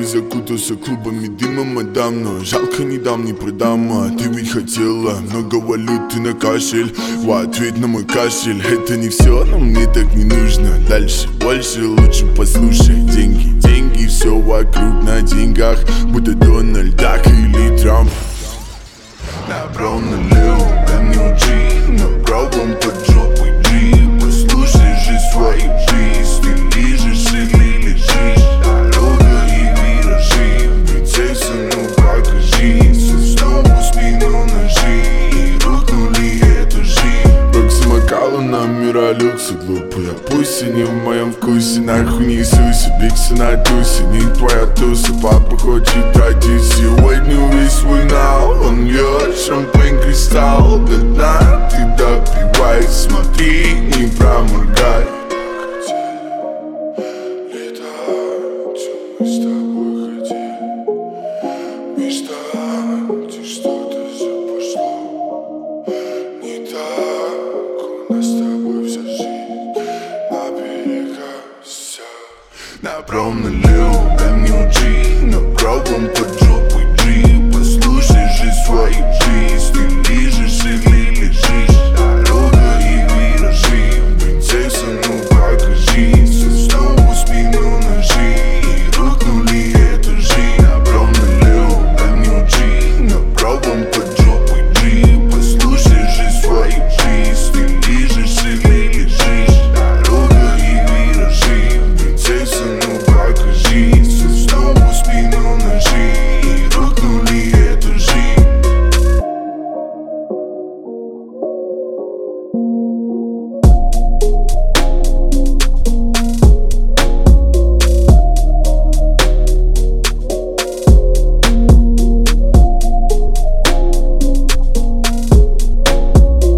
закутался клубами дыма, мадам, но жалко не дам, не продам. А ты ведь хотела много валюты на кашель. В ответ на мой кашель: это не все, но мне так не нужно. Дальше, больше, лучше послушай. Деньги, деньги, все вокруг на деньгах, будто Дональд Дак или Трамп. Направо налево, да не учи, на правом под жопой джип. Послушай же свою жизнь, ты лежишь или лежишь. Дорога и виражи, принцесса, ну покажись. Снова в спину ножи, и рухнули этажи. Рокси Макала на миролюксе, глупая пусть не в моем вкусе. Нахуй не суйся, бикси на тусе, не твоя туса. Папа хочет тройти сегодня весь свой нау. Он льет шампань кристалл до дна, ты допивай, смотри, не проморгай. Летать, мы с тобой хотели мечтать, и что-то все пошло не так. У нас с тобой вся жизнь на берегах, все направо налево.